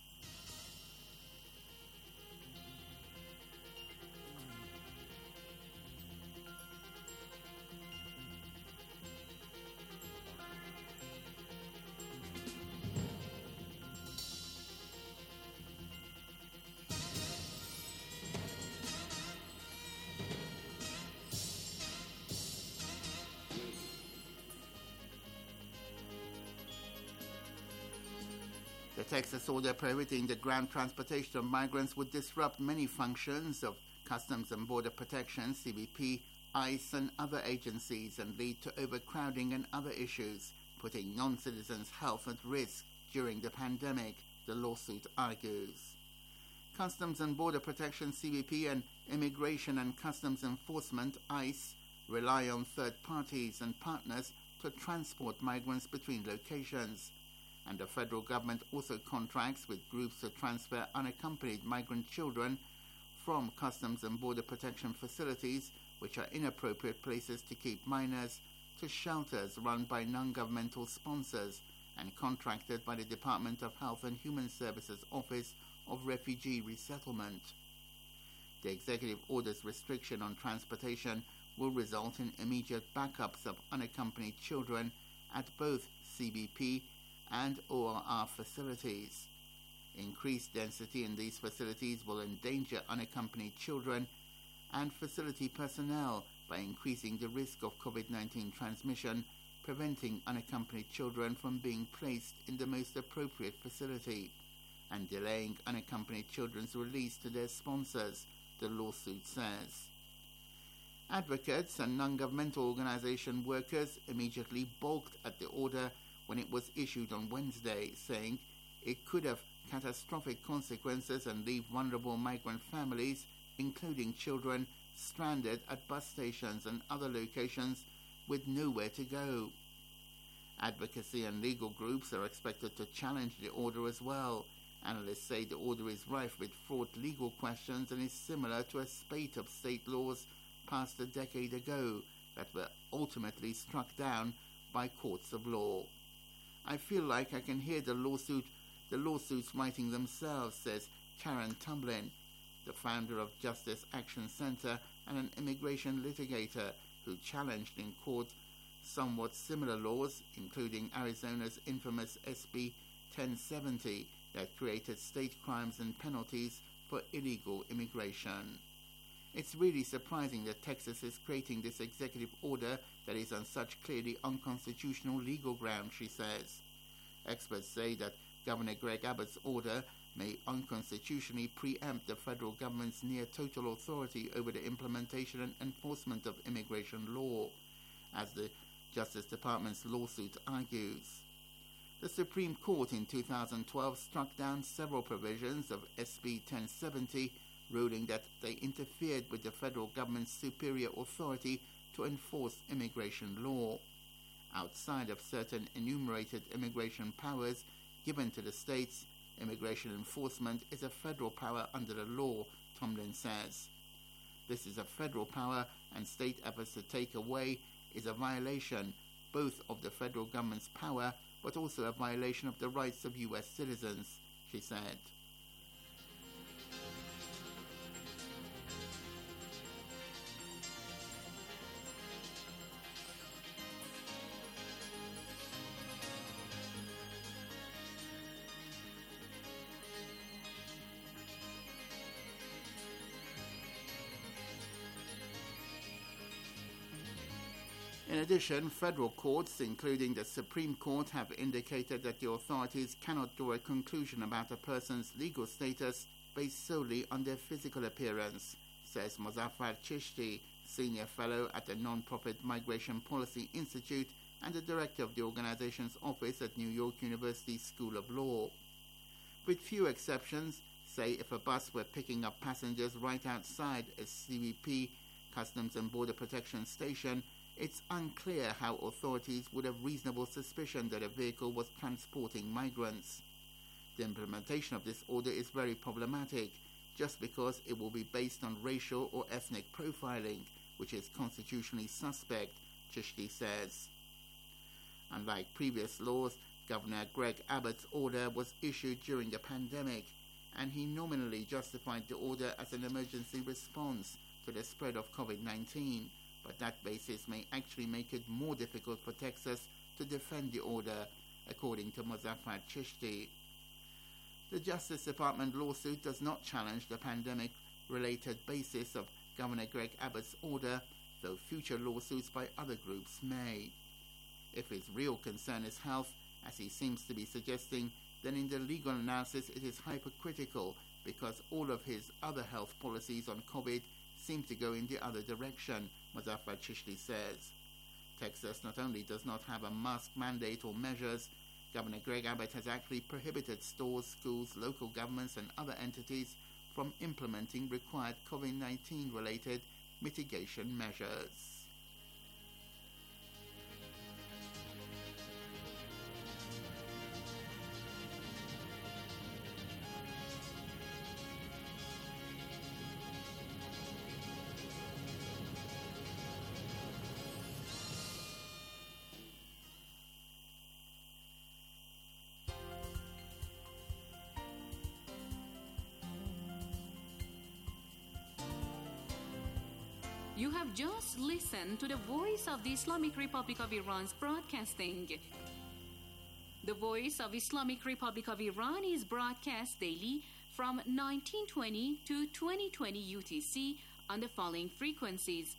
[SPEAKER 2] The Texas order prohibiting the ground transportation of migrants would disrupt many functions of Customs and Border Protection, C B P, ICE and other agencies and lead to overcrowding and other issues, putting non-citizens' health at risk during the pandemic, the lawsuit argues. Customs and Border Protection, C B P, and Immigration and Customs Enforcement, ICE, rely on third parties and partners to transport migrants between locations. And the federal government also contracts with groups to transfer unaccompanied migrant children from Customs and Border Protection facilities, which are inappropriate places to keep minors, to shelters run by non-governmental sponsors and contracted by the Department of Health and Human Services Office of Refugee Resettlement. The executive order's restriction on transportation will result in immediate backups of unaccompanied children at both C B P and O R R facilities. Increased density in these facilities will endanger unaccompanied children and facility personnel by increasing the risk of COVID nineteen transmission, preventing unaccompanied children from being placed in the most appropriate facility, and delaying unaccompanied children's release to their sponsors, the lawsuit says. Advocates and non-governmental organization workers immediately balked at the order when it was issued on Wednesday, saying it could have catastrophic consequences and leave vulnerable migrant families, including children, stranded at bus stations and other locations with nowhere to go. Advocacy and legal groups are expected to challenge the order as well. Analysts say the order is rife with fraught legal questions and is similar to a spate of state laws passed a decade ago that were ultimately struck down by courts of law. I feel like I can hear the lawsuit, the lawsuits writing themselves, says Karen Tumblin, the founder of Justice Action Center and an immigration litigator who challenged in court somewhat similar laws, including Arizona's infamous S B ten seventy that created state crimes and penalties for illegal immigration. It's really surprising that Texas is creating this executive order that is on such clearly unconstitutional legal ground, she says. Experts say that Governor Greg Abbott's order may unconstitutionally preempt the federal government's near-total authority over the implementation and enforcement of immigration law, as the Justice Department's lawsuit argues. The Supreme Court in two thousand twelve struck down several provisions of S B ten seventy, ruling that they interfered with the federal government's superior authority to enforce immigration law. Outside of certain enumerated immigration powers given to the states, immigration enforcement is a federal power under the law, Tomlin says. This is a federal power, and state efforts to take away is a violation both of the federal government's power but also a violation of the rights of U S citizens, she said. In addition, federal courts, including the Supreme Court, have indicated that the authorities cannot draw a conclusion about a person's legal status based solely on their physical appearance, says Mozaffar Chishti, Senior Fellow at the non-profit Migration Policy Institute and the Director of the organization's office at New York University School of Law. With few exceptions, say if a bus were picking up passengers right outside a C B P, Customs and Border Protection station, it's unclear how authorities would have reasonable suspicion that a vehicle was transporting migrants. The implementation of this order is very problematic, just because it will be based on racial or ethnic profiling, which is constitutionally suspect, Chishti says. Unlike previous laws, Governor Greg Abbott's order was issued during the pandemic, and he nominally justified the order as an emergency response to the spread of COVID nineteen, but that basis may actually make it more difficult for Texas to defend the order, according to Muzaffar Chishti. The Justice Department lawsuit does not challenge the pandemic-related basis of Governor Greg Abbott's order, though future lawsuits by other groups may. If his real concern is health, as he seems to be suggesting, then in the legal analysis it is hypocritical, because all of his other health policies on COVID seem to go in the other direction, Muzaffar Chishti says. Texas not only does not have a mask mandate or measures, Governor Greg Abbott has actually prohibited stores, schools, local governments and other entities from implementing required COVID nineteen related mitigation measures.
[SPEAKER 15] You have just listened to the Voice of the Islamic Republic of Iran's broadcasting. The Voice of Islamic Republic of Iran is broadcast daily from nineteen twenty to twenty twenty U T C on the following frequencies.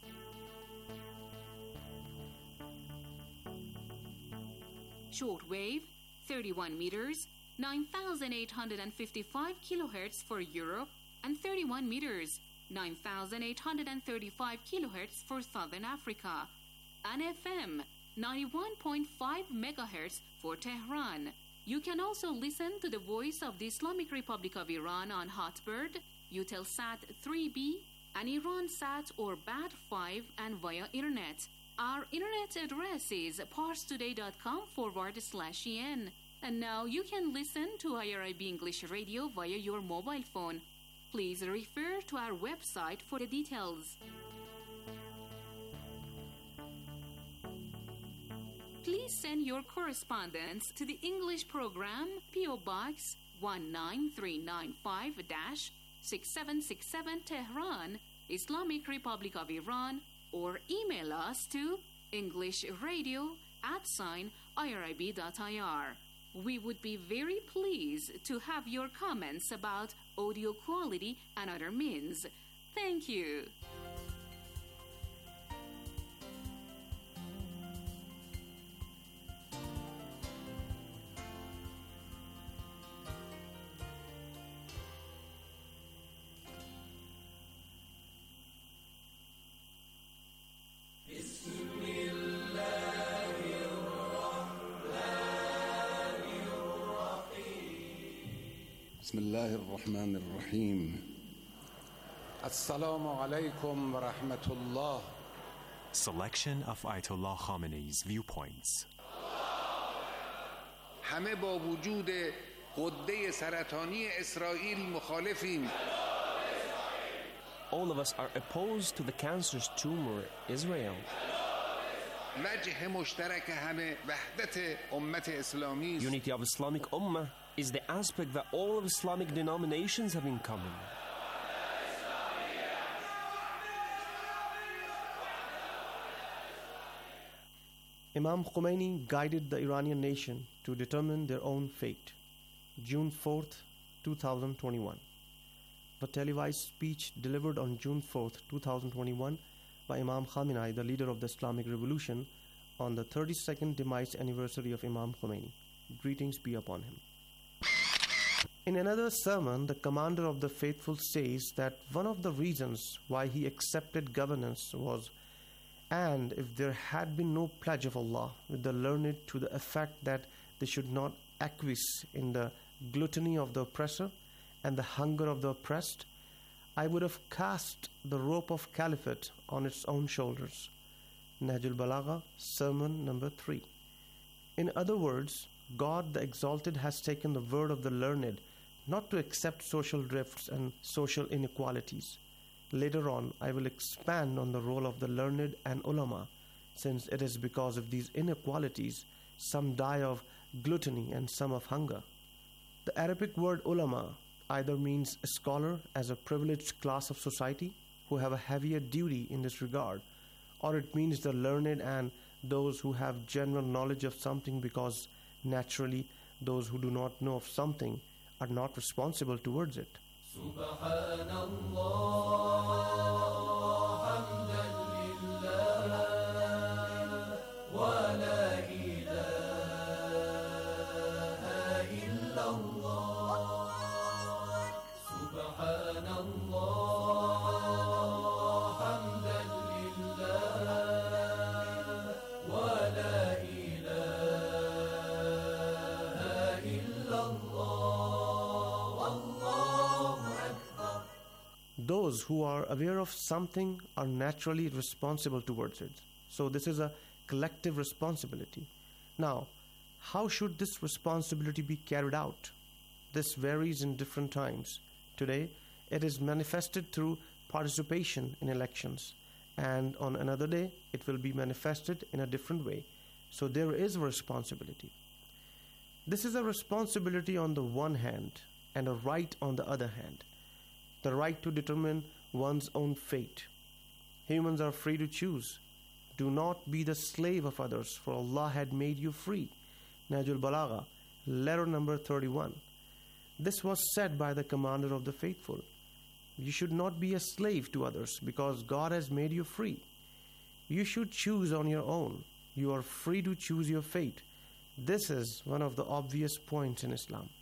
[SPEAKER 15] Shortwave, thirty-one meters, nine thousand eight hundred fifty-five kilohertz for Europe, and thirty-one meters, nine thousand eight hundred thirty-five kilohertz for Southern Africa, and F M ninety-one point five megahertz for Tehran. You can also listen to the Voice of the Islamic Republic of Iran on Hotbird, Eutelsat three B, and IranSat or B A D five, and via Internet. Our Internet address is parstoday.com forward slash en. And now you can listen to I R I B English Radio via your mobile phone. Please refer to our website for the details. Please send your correspondence to the English program, P O Box one nine three nine five, six seven six seven, Tehran, Islamic Republic of Iran, or email us to englishradio at sign irib.ir. We would be very pleased to have your comments about audio quality and other means. Thank you.
[SPEAKER 4] بسم الله الرحمن الرحيم السلام عليكم ورحمة الله.
[SPEAKER 22] Selection of Ayatollah Khamenei's viewpoints.
[SPEAKER 4] همه با وجود غده سرطانی اسرائیل مخالفیم.
[SPEAKER 23] All of us are opposed to the cancerous tumor Israel.
[SPEAKER 4] وجه مشترک همه وحدت امت اسلامی است.
[SPEAKER 23] Unity of Islamic Ummah is the aspect that all of Islamic denominations have in common.
[SPEAKER 24] Imam Khomeini guided the Iranian nation to determine their own fate. June fourth, twenty twenty-one. The televised speech delivered on June fourth, twenty twenty-one by Imam Khamenei, the leader of the Islamic Revolution, on the thirty-second demise anniversary of Imam Khomeini. Greetings be upon him. In another sermon, the commander of the faithful says that one of the reasons why he accepted governance was, and if there had been no pledge of Allah with the learned to the effect that they should not acquiesce in the gluttony of the oppressor and the hunger of the oppressed, I would have cast the rope of caliphate on its own shoulders. Nahjul Balagha, sermon number three. In other words, God the Exalted has taken the word of the learned not to accept social drifts and social inequalities. Later on, I will expand on the role of the learned and ulama, since it is because of these inequalities some die of gluttony and some of hunger. The Arabic word ulama either means a scholar as a privileged class of society who have a heavier duty in this regard, or it means the learned and those who have general knowledge of something, because naturally those who do not know of something are not responsible towards it. Those who are aware of something are naturally responsible towards it. So this is a collective responsibility. Now, how should this responsibility be carried out? This varies in different times. Today, it is manifested through participation in elections, and on another day, it will be manifested in a different way. So there is a responsibility. This is a responsibility on the one hand and a right on the other hand. The right to determine one's own fate. Humans are free to choose. Do not be the slave of others, for Allah had made you free. Nahjul Balagha, letter number thirty-one. This was said by the commander of the faithful. You should not be a slave to others, because God has made you free. You should choose on your own. You are free to choose your fate. This is one of the obvious points in Islam.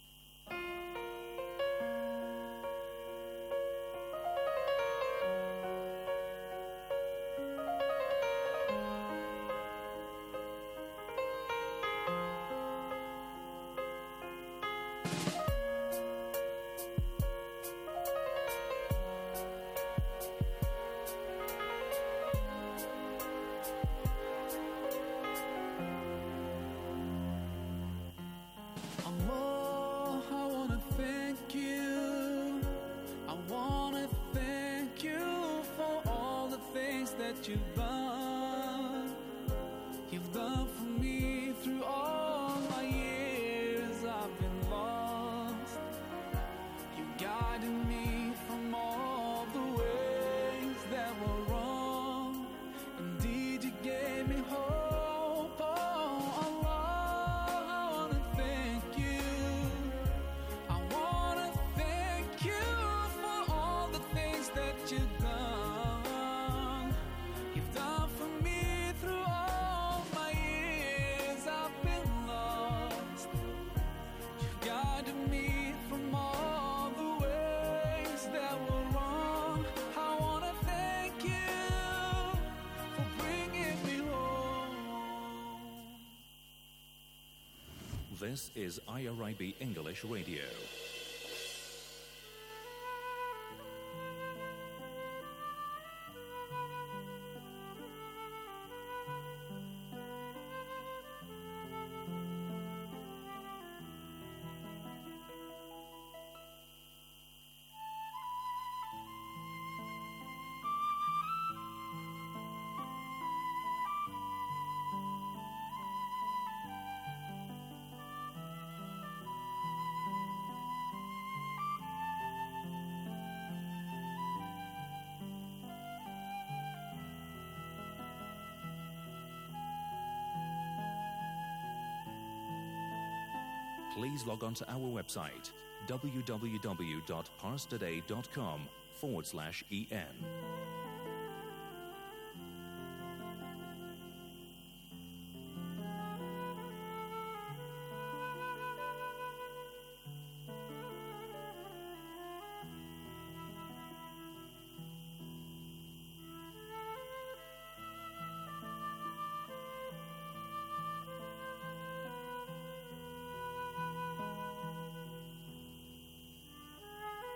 [SPEAKER 3] You've done, you've done for me through all my years. I've been lost. You guided me from all the ways that were wrong. Indeed, you gave me hope. Oh Allah, I wanna thank you. I wanna thank you for all the things that you've done.
[SPEAKER 12] This is I R I B English Radio. Please log on to our website, w w w dot parstoday dot com forward slash en.